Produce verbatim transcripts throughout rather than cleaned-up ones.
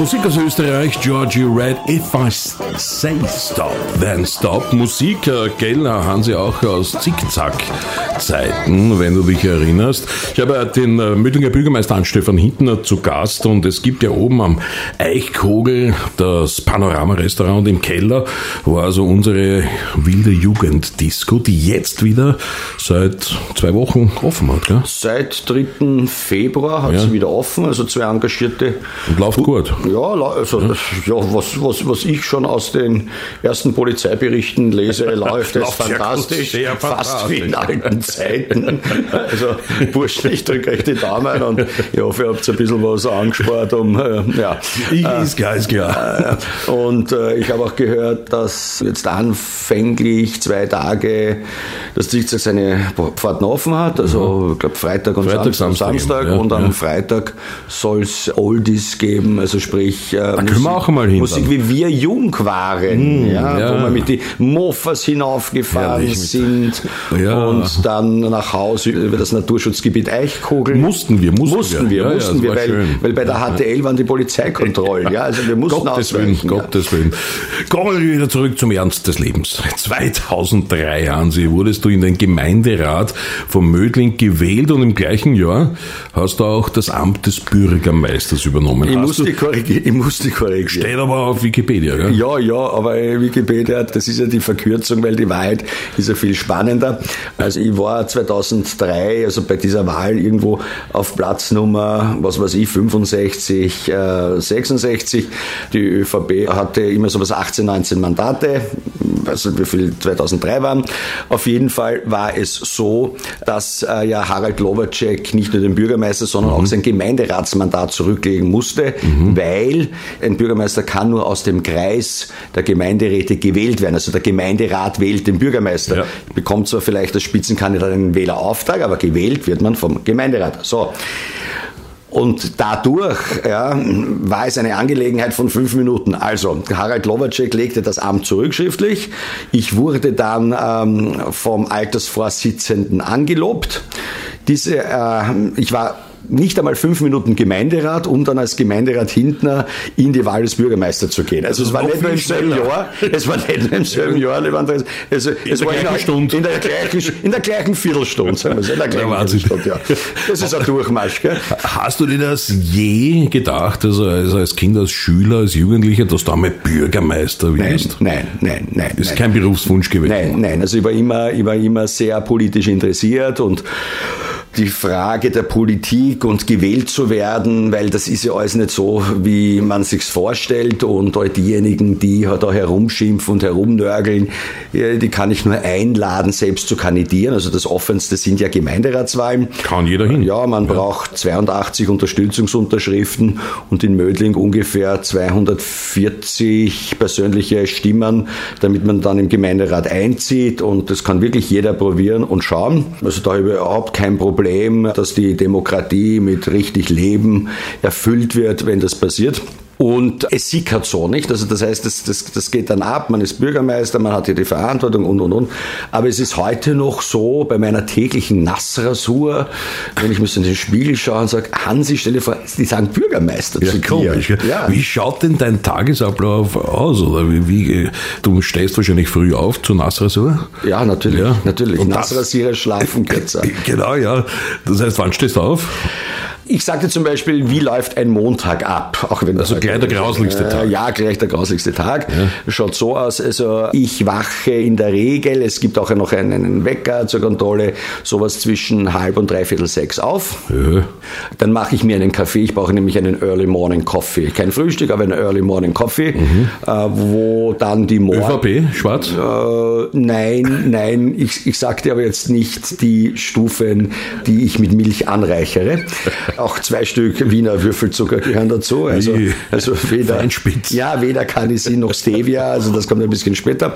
Musik aus Österreich, Georgie Red, If I Say Stop, Then Stop. Musik, äh, gell, haben sie auch aus Zickzack-Zeiten, wenn du dich erinnerst. Ich habe den äh, Mödlinger Bürgermeister Hans-Stefan Hintner zu Gast und es gibt ja oben am Eichkogel das Panorama-Restaurant und im Keller war also unsere wilde Jugenddisco, die jetzt wieder seit zwei Wochen offen hat, gell? Seit dritten Februar hat ja. sie wieder offen, also zwei engagierte. Und läuft gut. Ja, also ja. ja was, was, was ich schon aus den ersten Polizeiberichten lese, läuft es fantastisch, sehr fast wie in alten Zeiten. Also wurscht, ich drücke euch die Daumen und ich hoffe, ihr habt ein bisschen was angespart, um äh, ja. Ist klar, ist klar. Äh, und äh, ich habe auch gehört, dass jetzt anfänglich zwei Tage das Zickzack seine Pforten offen hat, also ich glaube Freitag und Freitag, Samstag, Samstag ja, und am ja. Freitag soll es Oldies geben, also sprich äh, da Musik, können wir auch mal hin. Musik wie wir jung waren, mm, ja, ja. wo wir mit den Moffas hinaufgefahren Herrlich, sind ja. und dann nach Hause über das Naturschutzgebiet Eichkogel. Mussten wir, mussten, mussten wir, wir, mussten ja, wir, weil, schön. weil bei der H T L waren die Polizeikontrollen, ja, also wir mussten Gottes Willen, ausweichen. Gottes ja. Willen. Kommen wir wieder zurück zum Ernst des Lebens. zweitausenddrei, Hansi, wurdest du in den Gemeinderat von Mödling gewählt und im gleichen Jahr hast du auch das Amt des Bürgermeisters übernommen. Ich hast muss, die korrigieren, ich muss die korrigieren. Steht aber auf Wikipedia, gell? Ja, ja, aber Wikipedia, das ist ja die Verkürzung, weil die Wahrheit ist ja viel spannender. Also ich war zweitausenddrei, also bei dieser Wahl irgendwo auf Platz Nummer, was weiß ich, fünfundsechzig, äh, sechsundsechzig. Die ÖVP hatte immer so was achtzehn, neunzehn Mandate, also wie viel zweitausenddrei waren. Auf jeden Fall war es so, dass äh, ja Harald Lowacek nicht nur den Bürgermeister, sondern mhm. auch sein Gemeinderatsmandat zurücklegen musste, mhm. weil ein Bürgermeister kann nur aus dem Kreis der Gemeinderäte gewählt werden. Also der Gemeinderat wählt den Bürgermeister. Ja. Bekommt zwar vielleicht als Spitzenkandidat einen Wählerauftrag, aber gewählt wird man vom Gemeinderat. So. Und dadurch ja, war es eine Angelegenheit von fünf Minuten. Also Harald Lowacek legte das Amt zurück schriftlich. Ich wurde dann ähm, vom Altersvorsitzenden angelobt. Diese, äh, ich war nicht einmal fünf Minuten Gemeinderat, um dann als Gemeinderat Hintner in die Wahl des Bürgermeisters zu gehen. Also es war nicht nur im selben Jahr, es war nicht nur im selben Jahr, also in es der war gleichen in, Stunde. In der gleichen, in der gleichen Viertelstunde, sagen wir so, in der gleichen ja, Viertelstunde, ja. Das ist ein Durchmarsch, gell? Hast du dir das je gedacht, also als Kind, als Schüler, als Jugendlicher, dass du einmal Bürgermeister wirst? Nein, nein, nein, nein. Das ist nein. kein Berufswunsch gewesen? Nein, nein, also ich war immer, ich war immer sehr politisch interessiert und die Frage der Politik und gewählt zu werden, weil das ist ja alles nicht so, wie man sich's vorstellt und all diejenigen, die da herumschimpfen und herumnörgeln, die kann ich nur einladen, selbst zu kandidieren. Also das Offenste sind ja Gemeinderatswahlen. Kann jeder hin. Ja, man ja. braucht zweiundachtzig Unterstützungsunterschriften und in Mödling ungefähr zweihundertvierzig persönliche Stimmen, damit man dann im Gemeinderat einzieht und das kann wirklich jeder probieren und schauen. Also da habe ich überhaupt kein Problem, dass die Demokratie mit richtig Leben erfüllt wird, wenn das passiert. Und es sickert so, nicht? Also das heißt, das, das, das geht dann ab, man ist Bürgermeister, man hat hier die Verantwortung und, und, und. Aber es ist heute noch so, bei meiner täglichen Nassrasur, wenn ich mir so in den Spiegel schaue und sage, Hansi, stell dir vor, die sagen Bürgermeister ja, zu komisch, dir. Ja. Wie schaut denn dein Tagesablauf aus? Oder wie, wie, du stehst wahrscheinlich früh auf zur Nassrasur? Ja, natürlich. Ja. natürlich. Und Nassrasierer, schlafen, Ketzer. Genau, ja. Das heißt, wann stehst du auf? Ich sagte zum Beispiel, wie läuft ein Montag ab? Auch wenn also gleich der grauslichste Tag. Äh, ja, gleich der grauslichste Tag. Ja. Schaut so aus, also ich wache in der Regel, es gibt auch noch einen, einen Wecker zur Kontrolle, sowas zwischen halb und dreiviertel sechs auf. Ja. Dann mache ich mir einen Kaffee, ich brauche nämlich einen Early Morning Coffee. Kein Frühstück, aber einen Early Morning Coffee, mhm. äh, wo dann die Morgen... ÖVP, schwarz? Äh, nein, nein, ich, ich sagte aber jetzt nicht die Stufen, die ich mit Milch anreichere. Auch zwei Stück Wiener Würfelzucker gehören dazu. Also, also weder, ja, weder Carnisin noch Stevia, also das kommt ein bisschen später.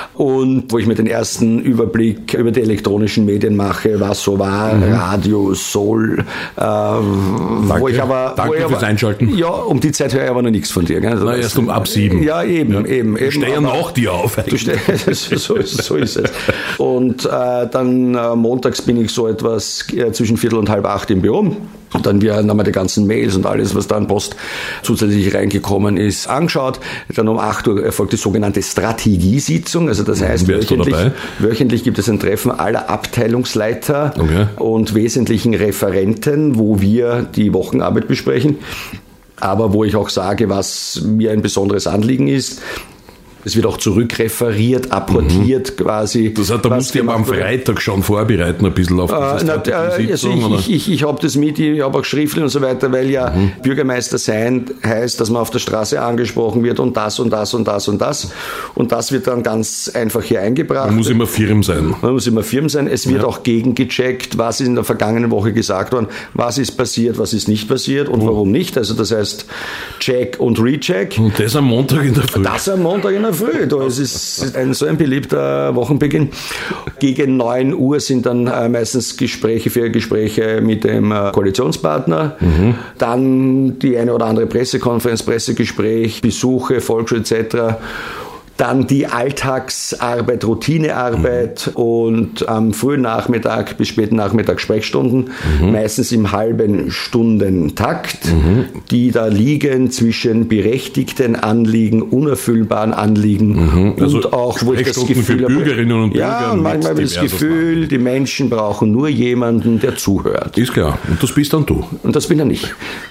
Und wo ich mir den ersten Überblick über die elektronischen Medien mache, was so war, mhm. Radio, Soul, äh, danke, wo ich aber... Danke wo ich fürs aber, Einschalten. Ja, um die Zeit höre ich aber noch nichts von dir. Gell? Also Na, erst um ab sieben. Ja, eben, ja. eben. Ich stehe ja nach dir auf. Du steh, so, so ist es. Und äh, dann äh, montags bin ich so etwas äh, zwischen Viertel und halb acht im Büro. Dann wir haben wir die ganzen Mails und alles, was da an Post zusätzlich reingekommen ist, angeschaut. Dann um acht Uhr erfolgt die sogenannte Strategiesitzung. Also das heißt, wöchentlich, wöchentlich gibt es ein Treffen aller Abteilungsleiter okay. und wesentlichen Referenten, wo wir die Wochenarbeit besprechen. Aber wo ich auch sage, was mir ein besonderes Anliegen ist. Es wird auch zurückreferiert, apportiert mhm. quasi. Das heißt, da musst du am Freitag schon vorbereiten, ein bisschen auf diese äh, Strategiesitzung, also Ich, ich, ich habe das mit, ich habe auch schriftlich und so weiter, weil ja mhm. Bürgermeister sein heißt, dass man auf der Straße angesprochen wird und das und das und das und das. Und das wird dann ganz einfach hier eingebracht. Man muss immer firm sein. Man muss immer firm sein. Es wird ja. auch gegengecheckt, was ist in der vergangenen Woche gesagt worden, was ist passiert, was ist nicht passiert und oh. warum nicht. Also das heißt Check und Recheck. Und das am Montag in der Früh. Das am Montag in der Früh. Es ist ein, so ein beliebter Wochenbeginn. Gegen neun Uhr sind dann äh, meistens Gespräche für Gespräche mit dem äh, Koalitionspartner. Mhm. Dann die eine oder andere Pressekonferenz, Pressegespräch, Besuche, Volksschule et cetera. Dann die Alltagsarbeit, Routinearbeit mhm. und am frühen Nachmittag bis späten Nachmittag Sprechstunden, mhm. meistens im halben Stundentakt, mhm. die da liegen zwischen berechtigten Anliegen, unerfüllbaren Anliegen mhm. also und auch, wo ich das Gefühl für Bürgerinnen und Bürger. Ja, und manchmal habe ich das Gefühl, machen. Die Menschen brauchen nur jemanden, der zuhört. Ist klar. Und das bist dann du. Und das bin dann ich.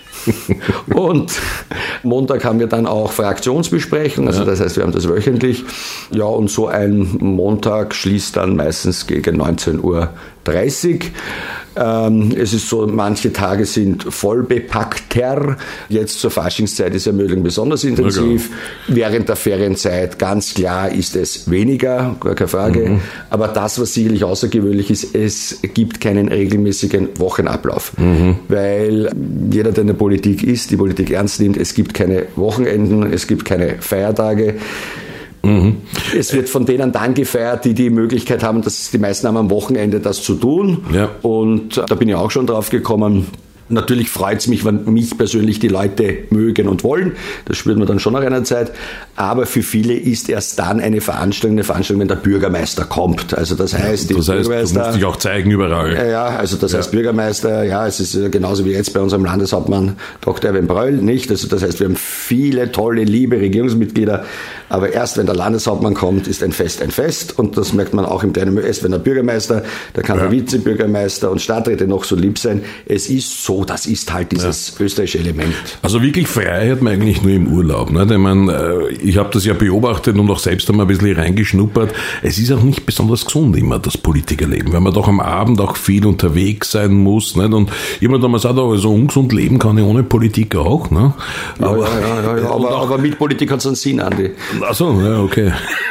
Und Montag haben wir dann auch Fraktionsbesprechung, also das heißt, wir haben das wöchentlich. Ja, und so ein Montag schließt dann meistens gegen neunzehn Uhr dreißig. Ähm, es ist so, manche Tage sind voll bepackter. Jetzt zur Faschingszeit ist ja Mödling besonders intensiv. Ja, während der Ferienzeit, ganz klar, ist es weniger, gar keine Frage. Mhm. Aber das, was sicherlich außergewöhnlich ist, es gibt keinen regelmäßigen Wochenablauf. Mhm. Weil jeder, der in der Politik ist, die Politik ernst nimmt, es gibt keine Wochenenden, es gibt keine Feiertage. Mhm. Es wird von denen dann gefeiert, die die Möglichkeit haben, dass die meisten haben am Wochenende das zu tun. Ja. Und da bin ich auch schon drauf gekommen. Natürlich freut es mich, wenn mich persönlich die Leute mögen und wollen. Das spürt man dann schon nach einer Zeit. Aber für viele ist erst dann eine Veranstaltung, eine Veranstaltung, wenn der Bürgermeister kommt. Also das heißt, die das heißt, Bürgermeister, du musst dich auch zeigen überall. Ja, also das ja. heißt Bürgermeister, ja, es ist genauso wie jetzt bei unserem Landeshauptmann Doktor Erwin Bröll, nicht? Also das heißt, wir haben viele tolle, liebe Regierungsmitglieder. Aber erst wenn der Landeshauptmann kommt, ist ein Fest ein Fest. Und das merkt man auch im kleinen, erst wenn der Bürgermeister, da kann ja. der Vizebürgermeister und Stadträte noch so lieb sein. Es ist so, das ist halt dieses ja. österreichische Element. Also wirklich frei hat man eigentlich nur im Urlaub. Ne? Ich meine, ich habe das ja beobachtet und auch selbst einmal ein bisschen reingeschnuppert. Es ist auch nicht besonders gesund immer, das Politikerleben, weil man doch am Abend auch viel unterwegs sein muss. Nicht? Und jemand hat mal gesagt, also ungesund leben kann ich ohne Politik auch. Ne? Ja, aber, ja, ja, ja, ja. aber, aber mit Politik hat es einen Sinn, Andi. Ach so, ja, okay.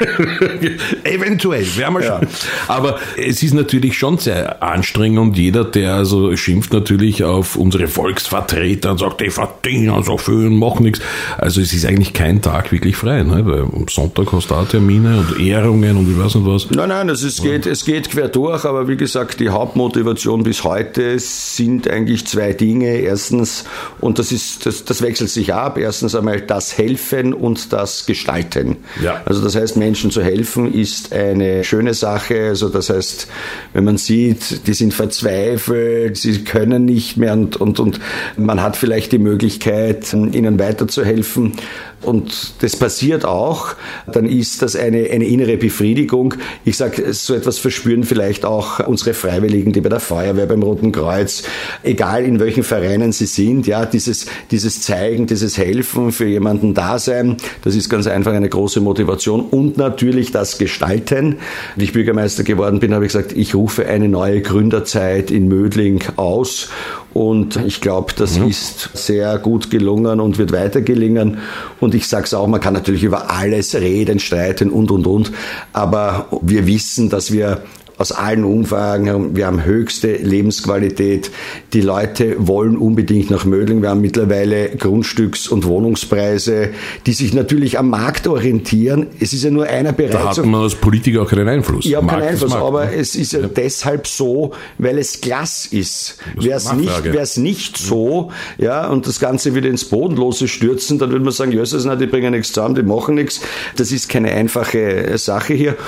Eventuell, werden wir schon. Ja. Aber es ist natürlich schon sehr anstrengend und jeder, der also schimpft natürlich auf unsere Volksvertreter und sagt, die verdienen so viel und machen nichts. Also es ist eigentlich kein Tag wirklich frei, ne? Weil am Sonntag hast du auch Termine und Ehrungen und ich weiß nicht was. Nein, nein, das ist, geht, es geht quer durch, aber wie gesagt, die Hauptmotivation bis heute sind eigentlich zwei Dinge. Erstens, und das ist, das, das wechselt sich ab, erstens einmal das Helfen und das Gestalten. Ja. Also das heißt, Menschen zu helfen ist eine schöne Sache. Also das heißt, wenn man sieht, die sind verzweifelt, sie können nicht mehr und, und, und man hat vielleicht die Möglichkeit, ihnen weiterzuhelfen. Und das passiert auch, dann ist das eine, eine innere Befriedigung. Ich sage, so etwas verspüren vielleicht auch unsere Freiwilligen, die bei der Feuerwehr, beim Roten Kreuz, egal in welchen Vereinen sie sind, ja, dieses, dieses Zeigen, dieses Helfen, für jemanden da sein, das ist ganz einfach eine große Motivation und natürlich das Gestalten. Wie ich Bürgermeister geworden bin, habe ich gesagt, ich rufe eine neue Gründerzeit in Mödling aus und ich glaube, das mhm. ist sehr gut gelungen und wird weiter gelingen. Und ich sage es auch, man kann natürlich über alles reden, streiten und, und, und. Aber wir wissen, dass wir aus allen Umfragen, wir haben höchste Lebensqualität. Die Leute wollen unbedingt nach Mödling. Wir haben mittlerweile Grundstücks- und Wohnungspreise, die sich natürlich am Markt orientieren. Es ist ja nur einer Bereich. Da hat man als Politiker auch keinen Einfluss. Ich habe keinen Einfluss, aber es ist ja, ja deshalb so, weil es Glas ist. Wäre es nicht, wäre es nicht so, ja, und das Ganze wieder ins Bodenlose stürzen, dann würde man sagen, Jesus, na, die bringen nichts zusammen, die machen nichts. Das ist keine einfache Sache hier.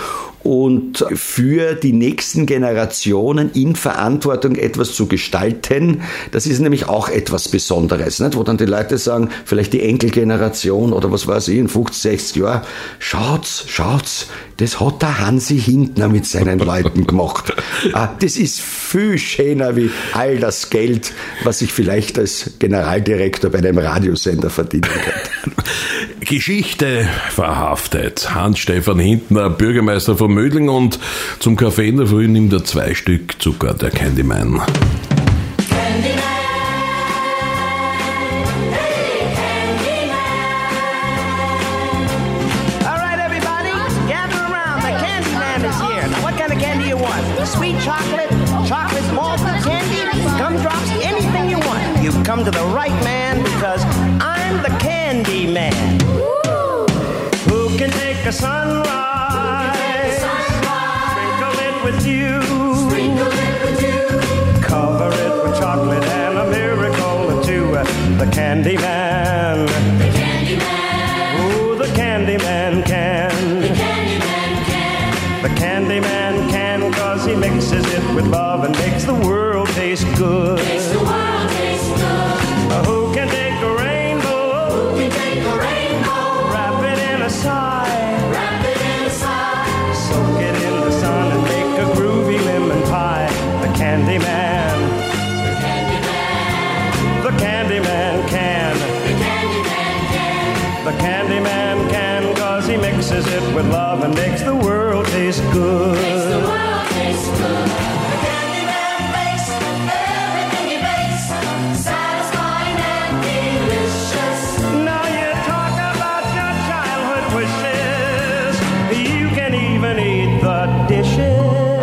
und für die nächsten Generationen in Verantwortung etwas zu gestalten, das ist nämlich auch etwas Besonderes, nicht? Wo dann die Leute sagen, vielleicht die Enkelgeneration oder was weiß ich, in fünfzig, sechzig Jahren, schaut's, schaut's, das hat der Hansi Hintner mit seinen Leuten gemacht. Das ist viel schöner wie all das Geld, was ich vielleicht als Generaldirektor bei einem Radiosender verdienen könnte. Geschichte verhaftet. Hans-Stefan Hintner, Bürgermeister von Mödling, und zum Kaffee in der Früh nimmt er zwei Stück Zucker, der Candyman. Sweet chocolate, chocolate malted candy, gumdrops, anything you want. You've come to the right man because I'm the candy man. Who can take a sunrise, sprinkle it with you, cover it with chocolate and a miracle or two. The candy man, ooh, the candy man can. The candy man can, cause he mixes it with love and makes the world taste good. Makes the world taste good. Uh, who can take a rainbow? Who can take a rainbow? Wrap it in a sigh. Wrap it in a sigh. Soak it in the sun and make a groovy lemon pie. The candy man. The candy man. The candy man can. The candy man can. The candy man can, cause he mixes it with love and makes the world taste good. Makes the world taste good. The candy man makes everything he bakes satisfying and delicious. Now you talk about your childhood wishes. You can even eat the dishes.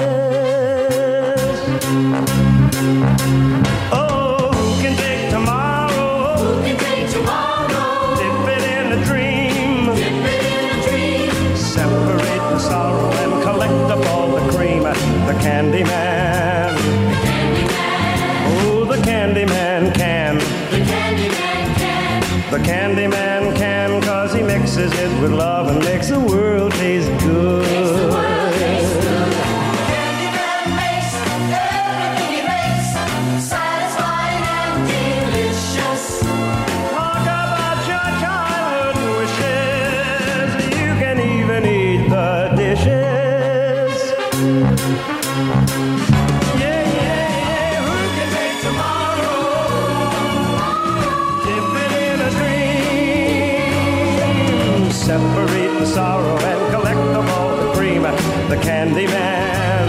Oh, who can take tomorrow? Who can take tomorrow? Dip it in a dream. Dip it in a dream. Separate the sorrow and collect up all the cream. The candy man. The candy man. Oh, the candy man can. The candy man can. The candy man can, cause he mixes it with love and makes the world taste good. Makes the world taste good. The candy man makes everything he makes satisfying and delicious. Talk about your childhood wishes. You can even eat the dishes. Yeah, yeah, yeah. Who can take tomorrow? Dip it in a dream. Separate the sorrow and collect up all the cream. The candy man.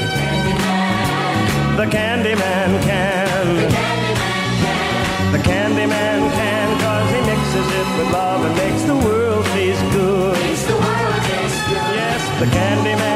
The candy man can. The candy man can, cause he mixes it with love and makes the world taste good. Makes the world taste good. Yes, the candy man.